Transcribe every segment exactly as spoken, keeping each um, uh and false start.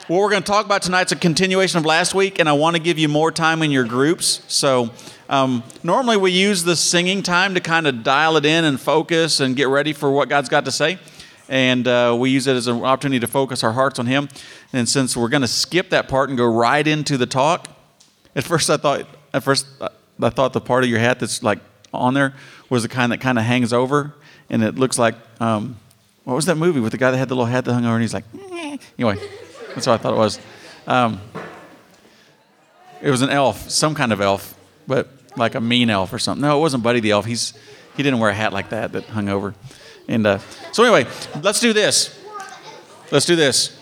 What we're going to talk about tonight's a continuation of last week, and I want to give you more time in your groups. So um, normally we use the singing time to kind of dial it in and focus and get ready for what God's got to say. And uh, we use it as an opportunity to focus our hearts on Him. And since we're going to skip that part and go right into the talk, at first I thought, at first I thought the part of your hat that's like on there was the kind that kind of hangs over, and it looks like um, what was that movie with the guy that had the little hat that hung over, and he's like, eh. Anyway. That's what I thought it was. Um, it was an elf, some kind of elf, but like a mean elf or something. No, it wasn't Buddy the elf. He's he didn't wear a hat like that that hung over. And uh, so anyway, let's do this. Let's do this.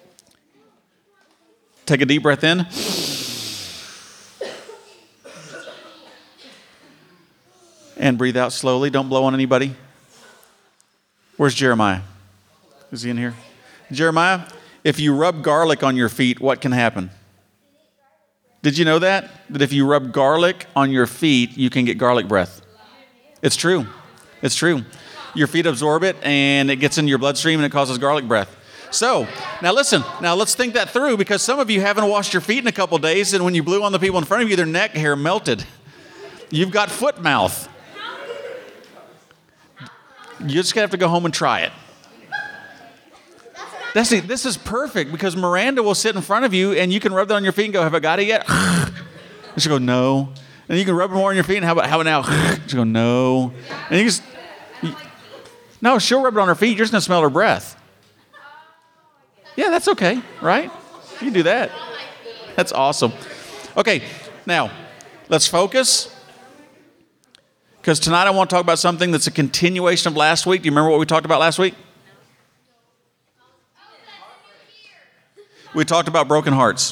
Take a deep breath in. And breathe out slowly. Don't blow on anybody. Where's Jeremiah? Is he in here? Jeremiah? If you rub garlic on your feet, what can happen? Did you know that? That if you rub garlic on your feet, you can get garlic breath. It's true. It's true. Your feet absorb it, and it gets into your bloodstream, and it causes garlic breath. So, now listen. Now let's think that through, because some of you haven't washed your feet in a couple days, and when you blew on the people in front of you, their neck hair melted. You've got foot mouth. You just have to go home and try it. That's it. This is perfect, because Miranda will sit in front of you and you can rub that on your feet and go, have I got it yet? And she'll go, no. And you can rub it more on your feet and how about, how about now? She'll go, no. And you just, you, no, she'll rub it on her feet. You're just going to smell her breath. Yeah, that's okay, right? You can do that. That's awesome. Okay, now, let's focus. Because tonight I want to talk about something that's a continuation of last week. Do you remember what we talked about last week? We talked about broken hearts.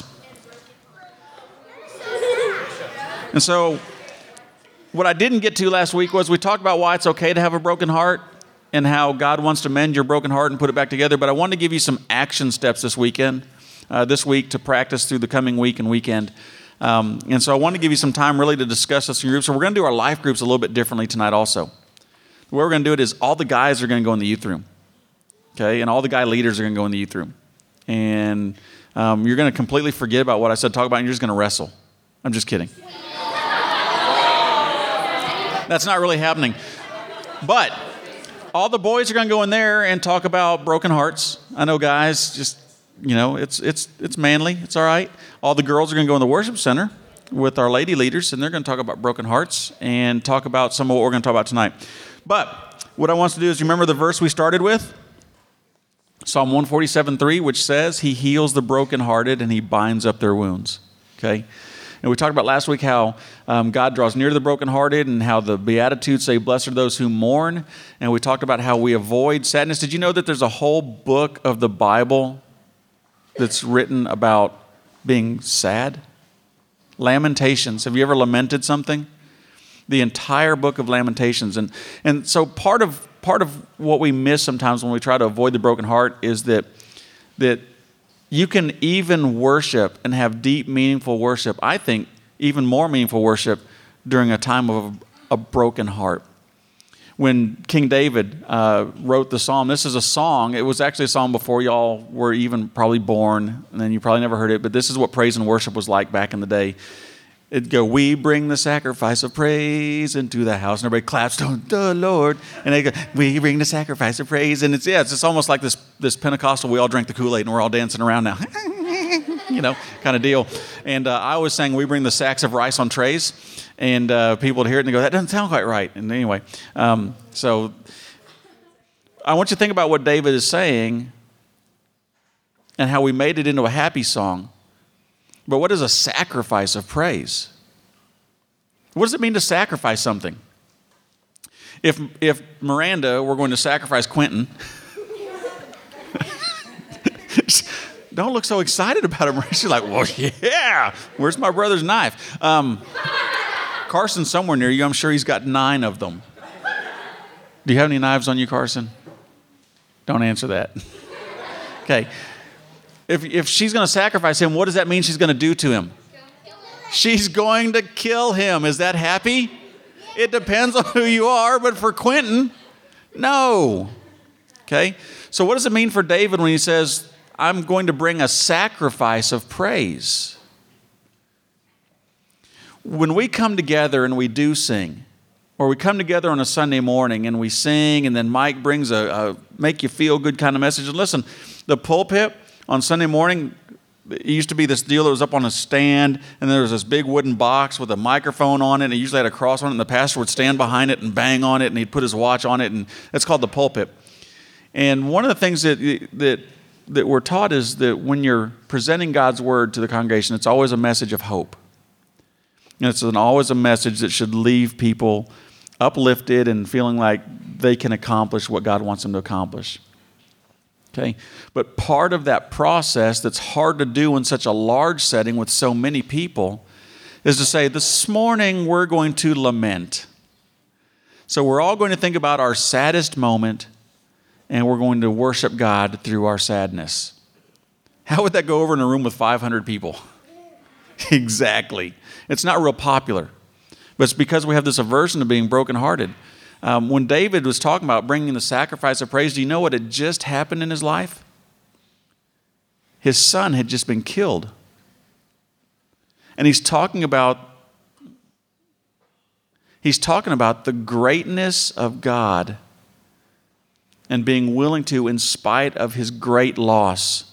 And so what I didn't get to last week was we talked about why it's okay to have a broken heart and how God wants to mend your broken heart and put it back together. But I wanted to give you some action steps this weekend, uh, this week to practice through the coming week and weekend. Um, and so I want to give you some time really to discuss this in groups. So we're going to do our life groups a little bit differently tonight also. The way we're going to do it is all the guys are going to go in the youth room. Okay? And all the guy leaders are going to go in the youth room. And um, you're going to completely forget about what I said, talk about, and you're just going to wrestle. I'm just kidding. That's not really happening. But all the boys are going to go in there and talk about broken hearts. I know guys, just, you know, it's it's it's manly. It's all right. All the girls are going to go in the worship center with our lady leaders, and they're going to talk about broken hearts and talk about some of what we're going to talk about tonight. But what I want us to do is, remember the verse we started with? Psalm one forty-seven three, which says, He heals the brokenhearted and He binds up their wounds. Okay? And we talked about last week how um, God draws near to the brokenhearted and how the Beatitudes say, blessed are those who mourn. And we talked about how we avoid sadness. Did you know that there's a whole book of the Bible that's written about being sad? Lamentations. Have you ever lamented something? The entire book of Lamentations. And and so part of part of what we miss sometimes when we try to avoid the broken heart is that that you can even worship and have deep, meaningful worship. I think even more meaningful worship during a time of a, a broken heart. When King David uh, wrote the psalm, this is a song. It was actually a song before y'all were even probably born, and then you probably never heard it, but this is what praise and worship was like back in the day. It'd go, we bring the sacrifice of praise into the house. And everybody claps to the Lord. And they go, we bring the sacrifice of praise. And it's, yeah, it's just almost like this, this Pentecostal, we all drank the Kool-Aid and we're all dancing around now. You know, kind of deal. And uh, I always sang, we bring the sacks of rice on trays. And uh, people would hear it and they go, that doesn't sound quite right. And anyway, um, so I want you to think about what David is saying and how we made it into a happy song. But what is a sacrifice of praise? What does it mean to sacrifice something? If if Miranda were going to sacrifice Quentin, don't look so excited about him. She's like, well, yeah, where's my brother's knife? Um, Carson's somewhere near you. I'm sure he's got nine of them. Do you have any knives on you, Carson? Don't answer that. Okay. If if she's going to sacrifice him, what does that mean she's going to do to him? She's going to kill him. Is that happy? It depends on who you are, but for Quentin, no. Okay? So what does it mean for David when he says, I'm going to bring a sacrifice of praise. When we come together and we do sing, or we come together on a Sunday morning and we sing, and then Mike brings a, a make you feel good kind of message. And listen, the pulpit on Sunday morning, it used to be this deal that was up on a stand, and there was this big wooden box with a microphone on it, and it usually had a cross on it, and the pastor would stand behind it and bang on it, and he'd put his watch on it, and that's called the pulpit. And one of the things that that that we're taught is that when you're presenting God's word to the congregation, it's always a message of hope. And it's an, always a message that should leave people uplifted and feeling like they can accomplish what God wants them to accomplish. Okay? But part of that process that's hard to do in such a large setting with so many people is to say, this morning we're going to lament. So we're all going to think about our saddest moment, and we're going to worship God through our sadness. How would that go over in a room with five hundred people? Exactly. It's not real popular. But it's because we have this aversion to being brokenhearted. Um, when David was talking about bringing the sacrifice of praise, do you know what had just happened in his life? His son had just been killed. And he's talking about, he's talking about the greatness of God and being willing to, in spite of his great loss,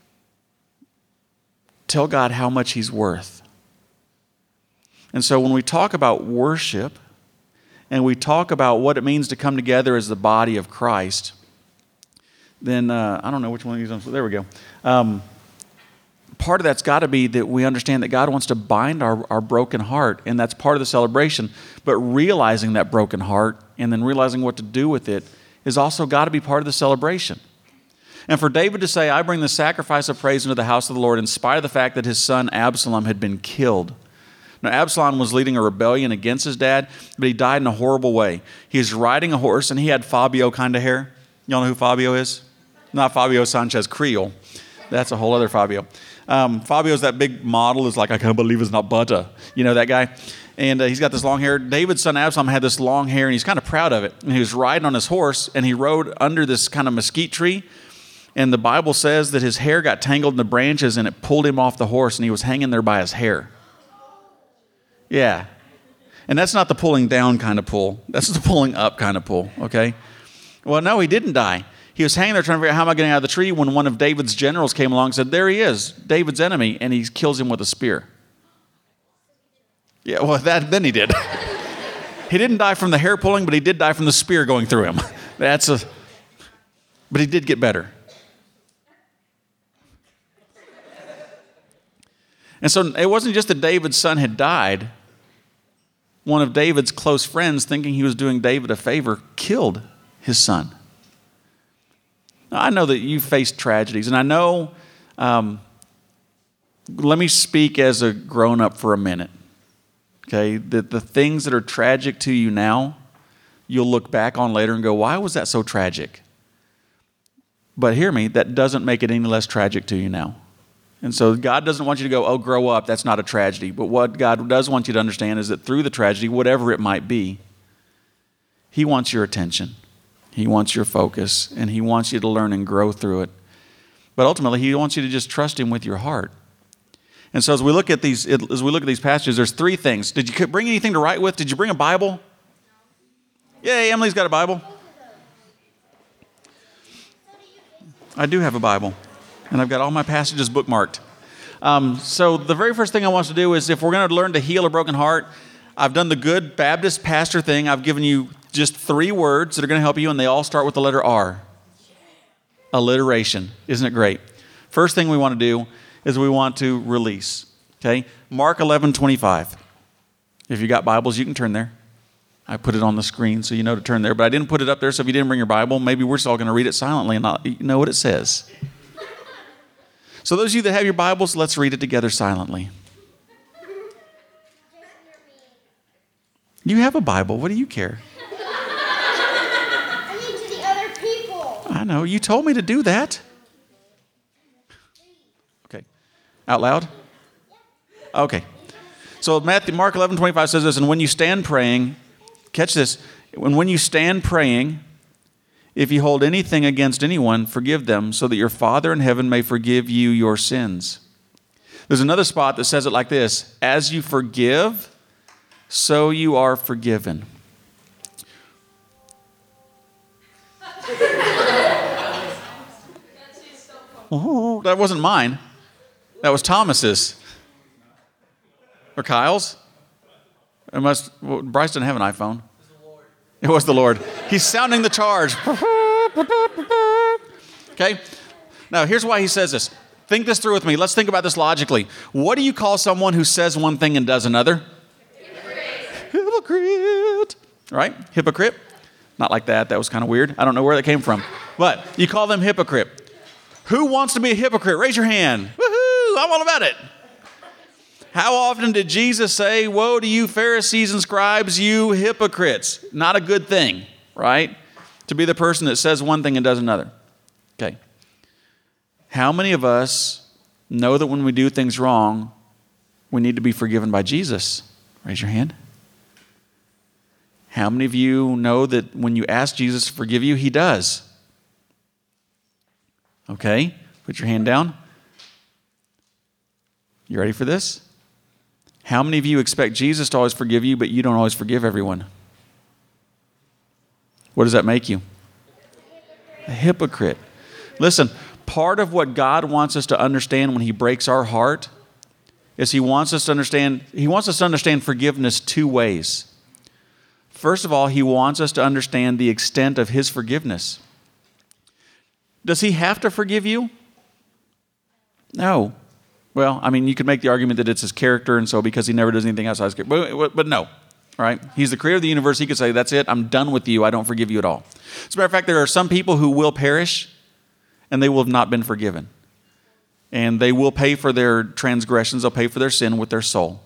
tell God how much he's worth. And so when we talk about worship and we talk about what it means to come together as the body of Christ, then uh, I don't know which one of these ones. There we go. Um, part of that's got to be that we understand that God wants to bind our, our broken heart, and that's part of the celebration. But realizing that broken heart and then realizing what to do with it is also got to be part of the celebration. And for David to say, I bring the sacrifice of praise into the house of the Lord in spite of the fact that his son Absalom had been killed. Now, Absalom was leading a rebellion against his dad, but he died in a horrible way. He was riding a horse, and he had Fabio kind of hair. Y'all know who Fabio is? Not Fabio Sanchez Creel. That's a whole other Fabio. Um, Fabio's that big model. Is like, I can't believe it's not butter. You know that guy? And uh, he's got this long hair. David's son Absalom had this long hair, and he's kind of proud of it. And he was riding on his horse, and he rode under this kind of mesquite tree. And the Bible says that his hair got tangled in the branches, and it pulled him off the horse, and he was hanging there by his hair. Yeah. And that's not the pulling down kind of pull. That's the pulling up kind of pull, okay? Well, no, he didn't die. He was hanging there trying to figure out how am I getting out of the tree when one of David's generals came along and said, there he is, David's enemy, and he kills him with a spear. Yeah, well, that then he did. He didn't die from the hair pulling, but he did die from the spear going through him. That's a, but he did get better. And so it wasn't just that David's son had died. One of David's close friends, thinking he was doing David a favor, killed his son. Now, I know that you faced tragedies, and I know, um, let me speak as a grown-up for a minute, okay? That the things that are tragic to you now, you'll look back on later and go, why was that so tragic? But hear me, that doesn't make it any less tragic to you now. And so God doesn't want you to go, oh, grow up, that's not a tragedy. But what God does want you to understand is that through the tragedy, whatever it might be, He wants your attention. He wants your focus, and He wants you to learn and grow through it. But ultimately, He wants you to just trust Him with your heart. And so as we look at these, as we look at these passages, there's three things. Did you bring anything to write with? Did you bring a Bible? Yay, Emily's got a Bible. I do have a Bible. And I've got all my passages bookmarked. Um, so the very first thing I want to do is if we're going to learn to heal a broken heart, I've done the good Baptist pastor thing. I've given you just three words that are going to help you, and they all start with the letter R. Alliteration. Isn't it great? First thing we want to do is we want to release. Okay? Mark eleven twenty-five. If you got Bibles, you can turn there. I put it on the screen so you know to turn there, but I didn't put it up there, so if you didn't bring your Bible, maybe we're just all going to read it silently and not know what it says. So those of you that have your Bibles, let's read it together silently. You have a Bible. What do you care? I mean to the other people. I know. You told me to do that. Okay. Out loud? Okay. So Matthew, Mark eleven twenty-five says this, and when you stand praying, catch this, when, when you stand praying, If you hold anything against anyone, forgive them, so that your Father in heaven may forgive you your sins. There's another spot that says it like this: as you forgive, so you are forgiven. Oh, that wasn't mine. That was Thomas's. Or Kyle's. It must, well, Bryce didn't have an iPhone. It was the Lord. He's sounding the charge. Okay? Now, here's why he says this. Think this through with me. Let's think about this logically. What do you call someone who says one thing and does another? Hypocrite. Hypocrite. Right? Hypocrite. Not like that. That was kind of weird. I don't know where that came from. But you call them hypocrite. Who wants to be a hypocrite? Raise your hand. Woohoo! I'm all about it. How often did Jesus say, woe to you Pharisees and scribes, you hypocrites? Not a good thing, right? To be the person that says one thing and does another. Okay. How many of us know that when we do things wrong, we need to be forgiven by Jesus? Raise your hand. How many of you know that when you ask Jesus to forgive you, he does? Okay, put your hand down. You ready for this? How many of you expect Jesus to always forgive you, but you don't always forgive everyone? What does that make you? A hypocrite. Listen, part of what God wants us to understand when he breaks our heart is he wants us to understand, he wants us to understand forgiveness two ways. First of all, he wants us to understand the extent of his forgiveness. Does he have to forgive you? No. Well, I mean, you could make the argument that it's his character, and so because he never does anything outside his character. But, but no, right? He's the creator of the universe. He could say, that's it. I'm done with you. I don't forgive you at all. As a matter of fact, there are some people who will perish, and they will have not been forgiven. And they will pay for their transgressions. They'll pay for their sin with their soul.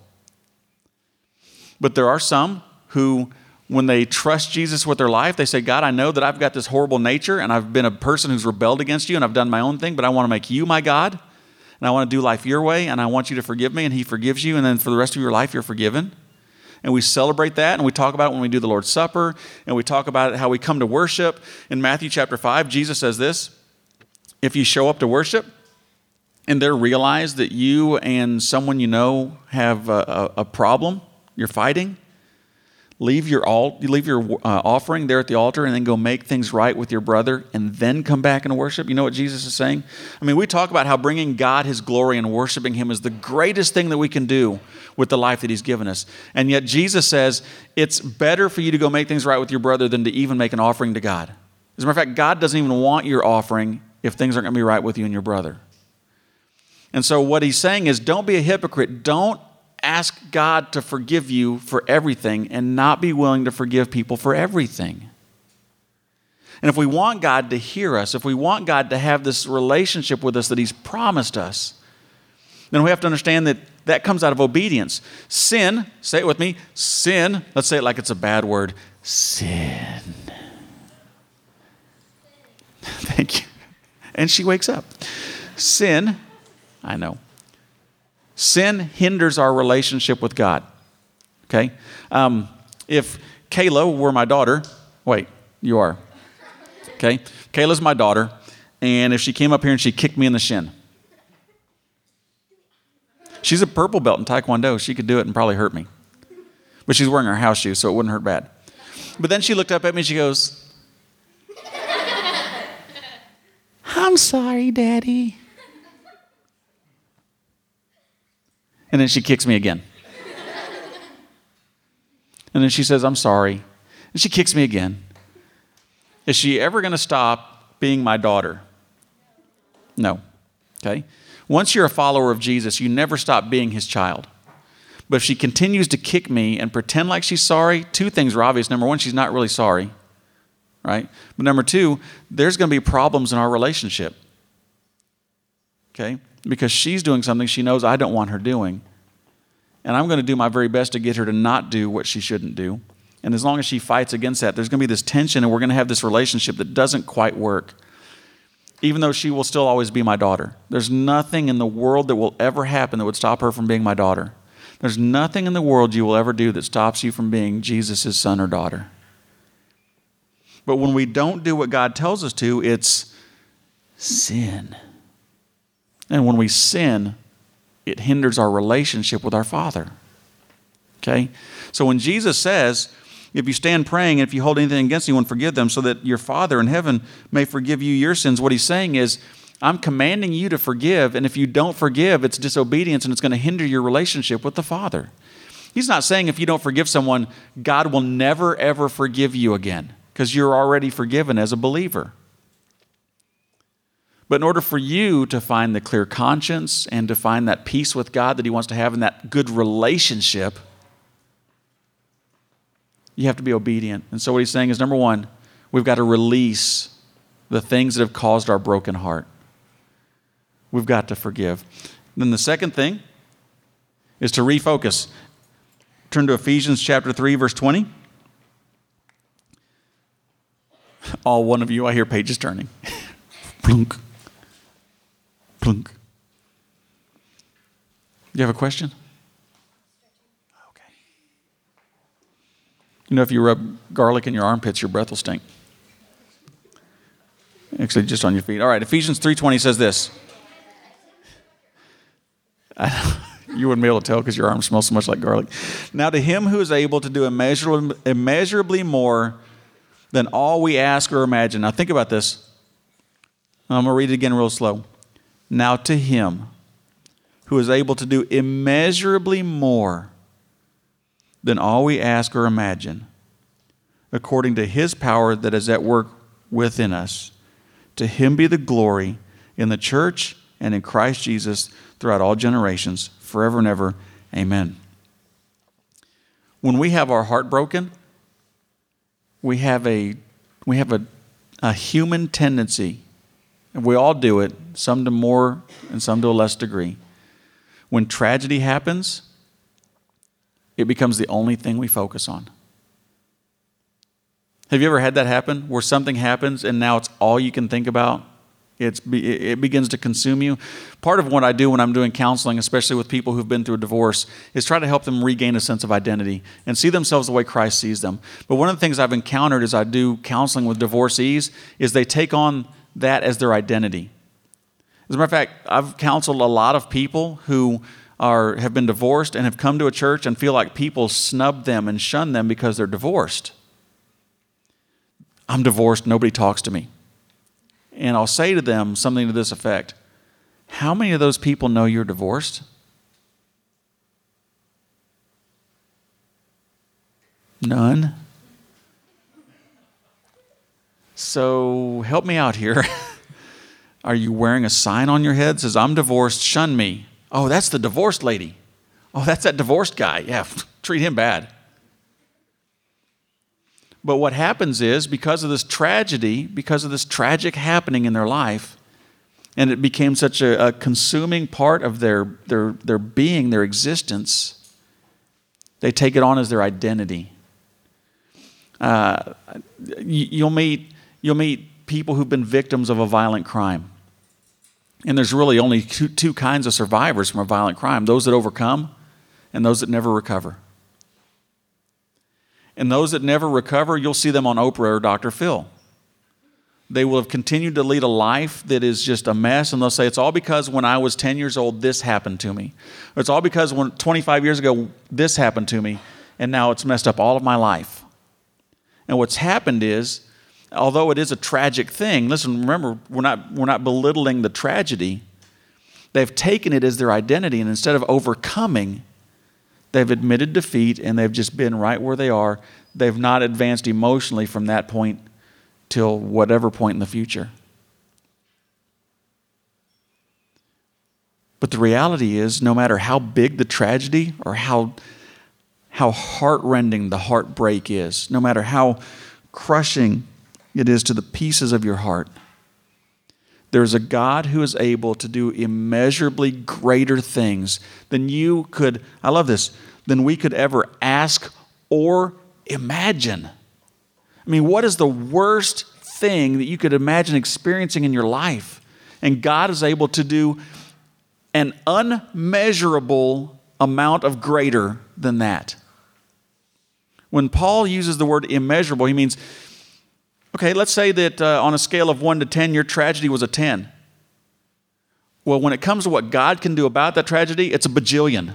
But there are some who, when they trust Jesus with their life, they say, God, I know that I've got this horrible nature, and I've been a person who's rebelled against you, and I've done my own thing, but I want to make you my God. And I want to do life your way, and I want you to forgive me, and he forgives you, and then for the rest of your life, you're forgiven. And we celebrate that, and we talk about it when we do the Lord's Supper, and we talk about it how we come to worship. In Matthew chapter five, Jesus says this: if you show up to worship, and there realize that you and someone you know have a, a, a problem, you're fighting, leave your alt, leave your uh, offering there at the altar and then go make things right with your brother and then come back and worship. You know what Jesus is saying? I mean, we talk about how bringing God his glory and worshiping him is the greatest thing that we can do with the life that he's given us. And yet Jesus says it's better for you to go make things right with your brother than to even make an offering to God. As a matter of fact, God doesn't even want your offering if things aren't going to be right with you and your brother. And so what he's saying is, don't be a hypocrite. Don't ask God to forgive you for everything and not be willing to forgive people for everything. And if we want God to hear us, if we want God to have this relationship with us that he's promised us, then we have to understand that that comes out of obedience. Sin, say it with me, sin, let's say it like it's a bad word, sin. Thank you. And she wakes up. Sin, I know. Sin hinders our relationship with God, okay? Um, if Kayla were my daughter, wait, you are, okay? Kayla's my daughter, and if she came up here and she kicked me in the shin. She's a purple belt in Taekwondo. She could do it and probably hurt me. But she's wearing her house shoes, so it wouldn't hurt bad. But then she looked up at me and she goes, I'm sorry, Daddy. And then she kicks me again. And then she says, I'm sorry. And she kicks me again. Is she ever going to stop being my daughter? No. Okay? Once you're a follower of Jesus, you never stop being his child. But if she continues to kick me and pretend like she's sorry, two things are obvious. Number one, she's not really sorry. Right? But number two, there's going to be problems in our relationship. Okay? Because she's doing something she knows I don't want her doing. And I'm going to do my very best to get her to not do what she shouldn't do. And as long as she fights against that, there's going to be this tension, and we're going to have this relationship that doesn't quite work. Even though she will still always be my daughter. There's nothing in the world that will ever happen that would stop her from being my daughter. There's nothing in the world you will ever do that stops you from being Jesus' son or daughter. But when we don't do what God tells us to, it's sin. And when we sin, it hinders our relationship with our Father. Okay? So when Jesus says, if you stand praying, and if you hold anything against anyone, forgive them, so that your Father in heaven may forgive you your sins, what he's saying is, I'm commanding you to forgive, and if you don't forgive, it's disobedience, and it's going to hinder your relationship with the Father. He's not saying if you don't forgive someone, God will never, ever forgive you again, because you're already forgiven as a believer. But in order for you to find the clear conscience and to find that peace with God that he wants to have in that good relationship, you have to be obedient. And so what he's saying is, number one, we've got to release the things that have caused our broken heart. We've got to forgive. Then the second thing is to refocus. Turn to Ephesians chapter three, verse twenty. All one of you, I hear pages turning. Plunk. Plunk. You have a question? Okay. You know, if you rub garlic in your armpits, your breath will stink. Actually, just on your feet. All right, Ephesians three twenty says this. I, you wouldn't be able to tell because your arm smells so much like garlic. Now to him who is able to do immeasurably, immeasurably more than all we ask or imagine. Now think about this. I'm going to read it again real slow. Now to him who is able to do immeasurably more than all we ask or imagine, according to his power that is at work within us. To him be the glory in the church and in Christ Jesus throughout all generations, forever and ever. Amen. When we have our heart broken, we have a we have a, a human tendency, and we all do it, some to more and some to a less degree. When tragedy happens, it becomes the only thing we focus on. Have you ever had that happen, where something happens and now it's all you can think about? It's, it begins to consume you. Part of what I do when I'm doing counseling, especially with people who've been through a divorce, is try to help them regain a sense of identity and see themselves the way Christ sees them. But one of the things I've encountered as I do counseling with divorcees is they take on that as their identity. As a matter of fact, I've counseled a lot of people who are have been divorced and have come to a church and feel like people snub them and shun them because they're divorced. I'm divorced, nobody talks to me. And I'll say to them something to this effect. How many of those people know you're divorced? None. So help me out here. Are you wearing a sign on your head that says, I'm divorced, shun me? Oh, that's the divorced lady. Oh, that's that divorced guy. Yeah, treat him bad. But what happens is, because of this tragedy, because of this tragic happening in their life, and it became such a, a consuming part of their, their, their being, their existence, they take it on as their identity. Uh, you, you'll meet, you'll meet people who've been victims of a violent crime. And there's really only two, two kinds of survivors from a violent crime, those that overcome and those that never recover. And those that never recover, you'll see them on Oprah or Doctor Phil. They will have continued to lead a life that is just a mess, and they'll say, it's all because when I was ten years old, this happened to me. Or it's all because when twenty-five years ago, this happened to me, and now it's messed up all of my life. And what's happened is, although it is a tragic thing, listen, remember, we're not, we're not belittling the tragedy. They've taken it as their identity, and instead of overcoming, they've admitted defeat, and they've just been right where they are. They've not advanced emotionally from that point till whatever point in the future. But the reality is, no matter how big the tragedy or how, how heart-rending the heartbreak is, no matter how crushing it is to the pieces of your heart, there's a God who is able to do immeasurably greater things than you could, I love this, than we could ever ask or imagine. I mean, what is the worst thing that you could imagine experiencing in your life? And God is able to do an unmeasurable amount of greater than that. When Paul uses the word immeasurable, he means Okay, let's say that uh, on a scale of one to ten, your tragedy was a ten. Well, when it comes to what God can do about that tragedy, it's a bajillion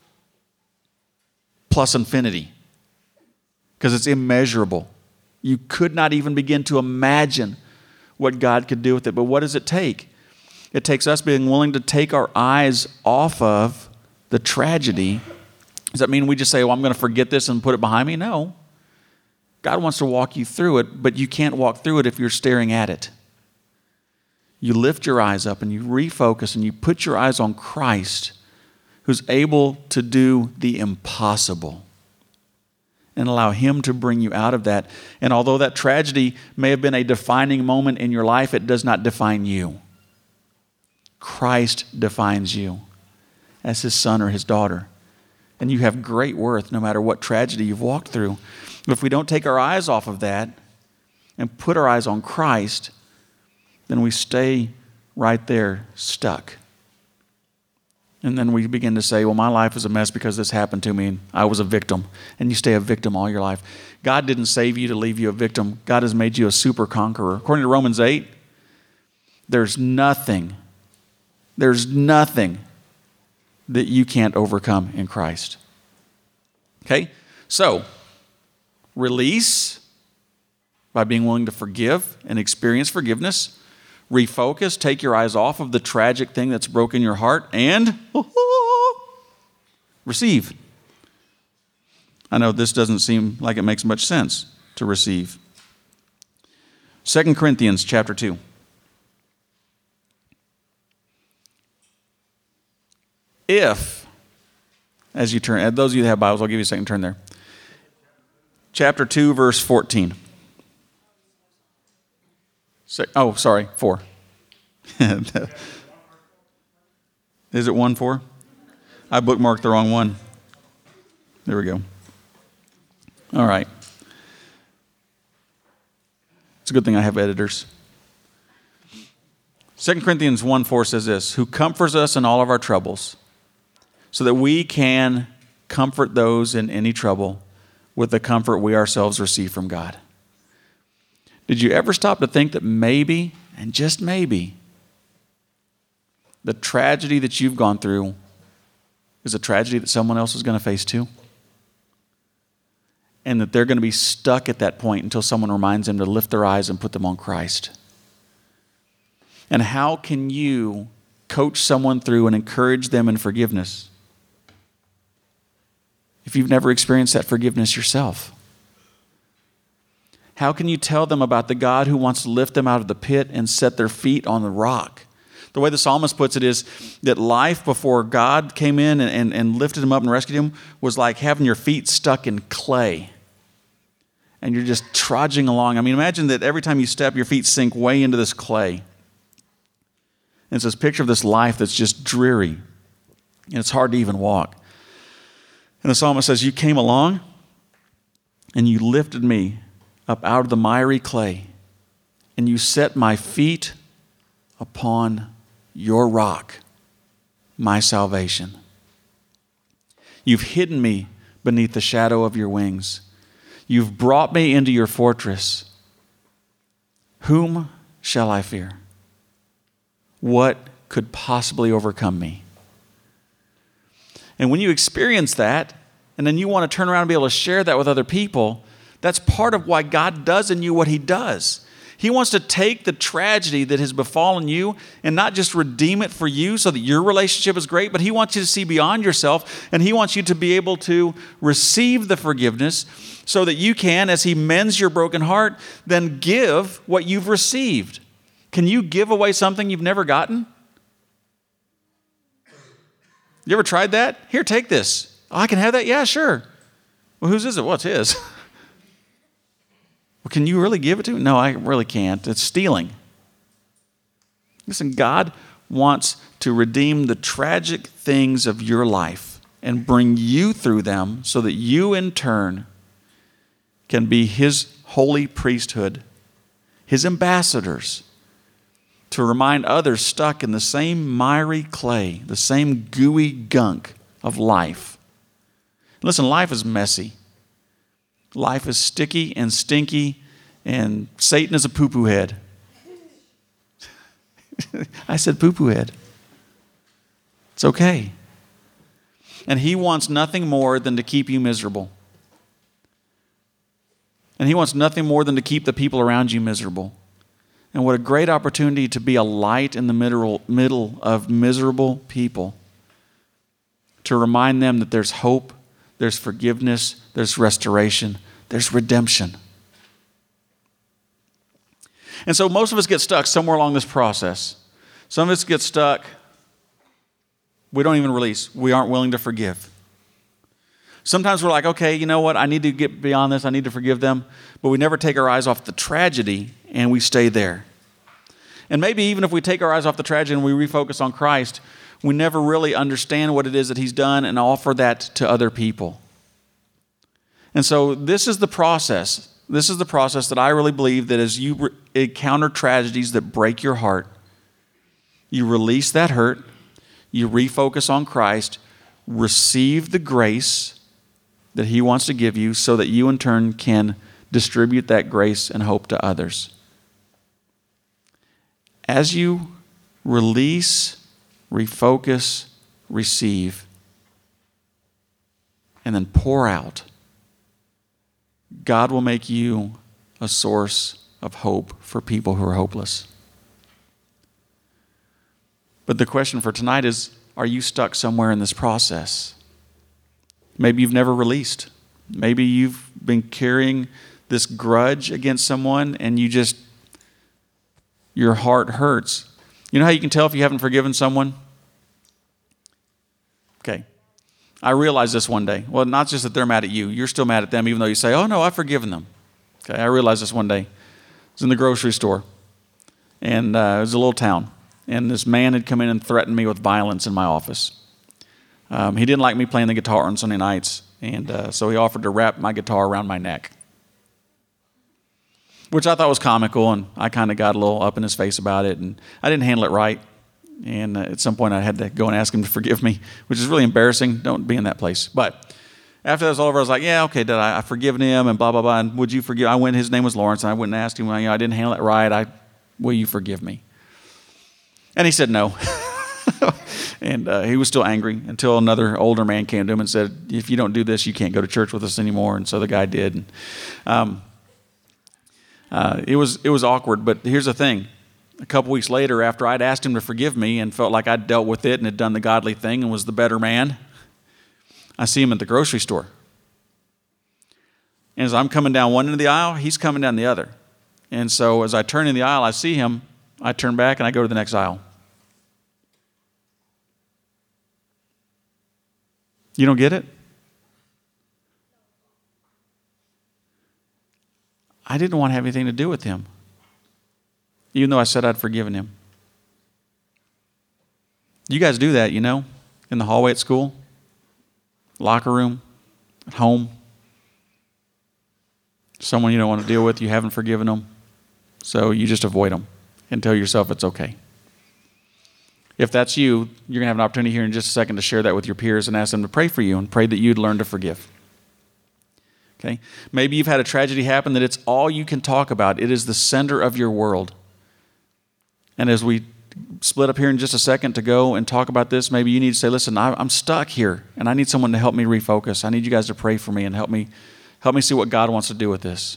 plus infinity because it's immeasurable. You could not even begin to imagine what God could do with it. But what does it take? It takes us being willing to take our eyes off of the tragedy. Does that mean we just say, well, I'm going to forget this and put it behind me? No. God wants to walk you through it, but you can't walk through it if you're staring at it. You lift your eyes up and you refocus and you put your eyes on Christ, who's able to do the impossible, and allow Him to bring you out of that. And although that tragedy may have been a defining moment in your life, it does not define you. Christ defines you as His son or His daughter. And you have great worth no matter what tragedy you've walked through. If we don't take our eyes off of that and put our eyes on Christ, then we stay right there stuck. And then we begin to say, well, my life is a mess because this happened to me and I was a victim. And you stay a victim all your life. God didn't save you to leave you a victim. God has made you a super conqueror. According to Romans eight, there's nothing, there's nothing that you can't overcome in Christ. Okay? So, release by being willing to forgive and experience forgiveness. Refocus, take your eyes off of the tragic thing that's broken your heart, and receive. I know this doesn't seem like it makes much sense to receive. Second Corinthians chapter two. If, as you turn, those of you that have Bibles, I'll give you a second turn there. Chapter two, verse fourteen. Oh, sorry, four. Is it one, four? I bookmarked the wrong one. There we go. All right. It's a good thing I have editors. Second Corinthians one, four says this, who comforts us in all of our troubles, so that we can comfort those in any trouble with the comfort we ourselves receive from God. Did you ever stop to think that maybe, and just maybe, the tragedy that you've gone through is a tragedy that someone else is going to face too? And that they're going to be stuck at that point until someone reminds them to lift their eyes and put them on Christ. And how can you coach someone through and encourage them in forgiveness if you've never experienced that forgiveness yourself? How can you tell them about the God who wants to lift them out of the pit and set their feet on the rock? The way the psalmist puts it is that life before God came in and, and, and lifted him up and rescued him was like having your feet stuck in clay. And you're just trudging along. I mean, imagine that every time you step, your feet sink way into this clay. And it's this picture of this life that's just dreary. And it's hard to even walk. And the psalmist says, you came along and you lifted me up out of the miry clay, and you set my feet upon your rock, my salvation. You've hidden me beneath the shadow of your wings. You've brought me into your fortress. Whom shall I fear? What could possibly overcome me? And when you experience that, and then you want to turn around and be able to share that with other people, that's part of why God does in you what He does. He wants to take the tragedy that has befallen you and not just redeem it for you so that your relationship is great, but He wants you to see beyond yourself, and He wants you to be able to receive the forgiveness so that you can, as He mends your broken heart, then give what you've received. Can you give away something you've never gotten? You ever tried that? Here, take this. Oh, I can have that? Yeah, sure. Well, whose is it? Well, it's His. Well, can you really give it to him? No, I really can't. It's stealing. Listen, God wants to redeem the tragic things of your life and bring you through them so that you in turn can be His holy priesthood, His ambassadors, to remind others stuck in the same miry clay, the same gooey gunk of life. Listen, life is messy. Life is sticky and stinky And Satan is a poo-poo head. I said poo-poo head. It's okay. And he wants nothing more than to keep you miserable. And he wants nothing more than to keep the people around you miserable. And what a great opportunity to be a light in the middle, middle of miserable people. To remind them that there's hope, there's forgiveness, there's restoration, there's redemption. And so most of us get stuck somewhere along this process. Some of us get stuck, we don't even release. We aren't willing to forgive. Sometimes we're like, okay, you know what? I need to get beyond this. I need to forgive them. But we never take our eyes off the tragedy and we stay there. And maybe even if we take our eyes off the tragedy and we refocus on Christ, we never really understand what it is that he's done and offer that to other people. And so this is the process. This is the process that I really believe that as you re- encounter tragedies that break your heart, you release that hurt, you refocus on Christ, receive the grace that he wants to give you so that you in turn can distribute that grace and hope to others. As you release, refocus, receive, and then pour out, God will make you a source of hope for people who are hopeless. But the question for tonight is, are you stuck somewhere in this process? Maybe you've never released. Maybe you've been carrying this grudge against someone and you just, your heart hurts. You know how you can tell if you haven't forgiven someone? Okay. I realized this one day. Well, not just that they're mad at you. You're still mad at them even though you say, oh no, I've forgiven them. Okay, I realized this one day. I was in the grocery store and uh, it was a little town. And this man had come in and threatened me with violence in my office. Um, he didn't like me playing the guitar on Sunday nights, and uh, so he offered to wrap my guitar around my neck, which I thought was comical, and I kind of got a little up in his face about it, and I didn't handle it right. And uh, at some point, I had to go and ask him to forgive me, which is really embarrassing. Don't be in that place. But after that was all over, I was like, yeah, okay, did I, I've forgiven him, and blah, blah, blah, and would you forgive? I went, his name was Lawrence, and I went and asked him, well, you know, I didn't handle it right. I, will you forgive me? And he said no. And uh, he was still angry until another older man came to him and said, if you don't do this, you can't go to church with us anymore. And so the guy did. And, um, uh, it was it was awkward, but here's the thing. A couple weeks later, after I'd asked him to forgive me and felt like I'd dealt with it and had done the godly thing and was the better man, I see him at the grocery store. And as I'm coming down one end of the aisle, he's coming down the other. And so as I turn in the aisle, I see him. I turn back and I go to the next aisle. You don't get it? I didn't want to have anything to do with him, even though I said I'd forgiven him. You guys do that, you know, in the hallway at school, locker room, at home. Someone you don't want to deal with, you haven't forgiven them, so you just avoid them and tell yourself it's okay. If that's you, you're going to have an opportunity here in just a second to share that with your peers and ask them to pray for you and pray that you'd learn to forgive. Okay? Maybe you've had a tragedy happen that it's all you can talk about. It is the center of your world. And as we split up here in just a second to go and talk about this, maybe you need to say, listen, I'm stuck here and I need someone to help me refocus. I need you guys to pray for me and help me, help me see what God wants to do with this.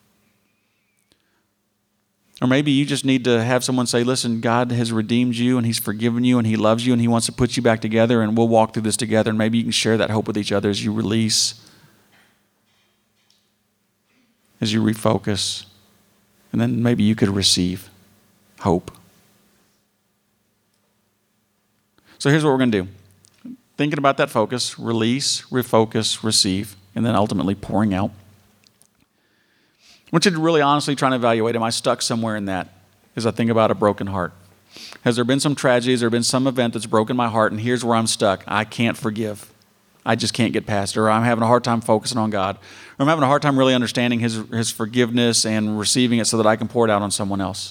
Or maybe you just need to have someone say, listen, God has redeemed you and he's forgiven you and he loves you and he wants to put you back together and we'll walk through this together. And maybe you can share that hope with each other as you release, as you refocus. And then maybe you could receive hope. So here's what we're going to do. Thinking about that focus, release, refocus, receive, and then ultimately pouring out. I want you to really honestly try and evaluate, am I stuck somewhere in that as I think about a broken heart? Has there been some tragedy? Has there been some event that's broken my heart and here's where I'm stuck? I can't forgive. I just can't get past it. Or I'm having a hard time focusing on God. Or I'm having a hard time really understanding his, his forgiveness and receiving it so that I can pour it out on someone else.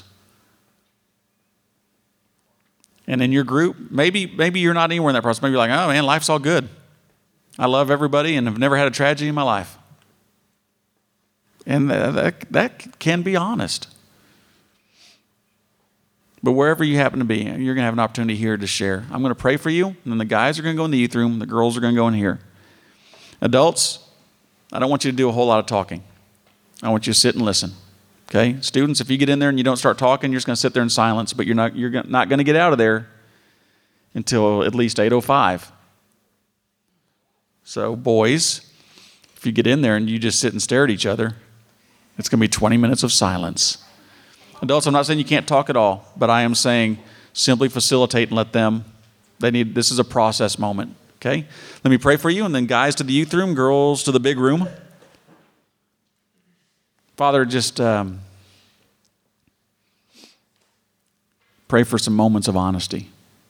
And in your group, maybe, maybe you're not anywhere in that process. Maybe you're like, oh man, life's all good. I love everybody and have never had a tragedy in my life. And that, that can be honest. But wherever you happen to be, you're going to have an opportunity here to share. I'm going to pray for you, and then the guys are going to go in the youth room, the girls are going to go in here. Adults, I don't want you to do a whole lot of talking. I want you to sit and listen. Okay? Students, if you get in there and you don't start talking, you're just going to sit there in silence, but you're not, you're not going to get out of there until at least eight oh five. So boys, if you get in there and you just sit and stare at each other, it's going to be twenty minutes of silence. Adults, I'm not saying you can't talk at all, but I am saying simply facilitate and let them, they need, this is a process moment, okay? Let me pray for you, and then guys to the youth room, girls to the big room. Father, just um, pray for some moments of honesty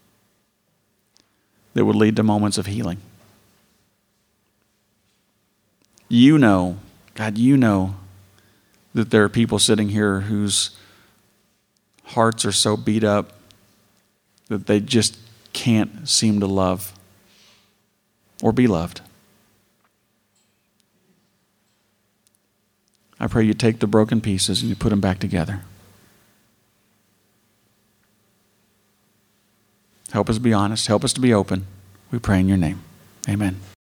that would lead to moments of healing. You know, God, you know that there are people sitting here whose hearts are so beat up that they just can't seem to love or be loved. I pray you take the broken pieces and you put them back together. Help us be honest. Help us to be open. We pray in your name. Amen.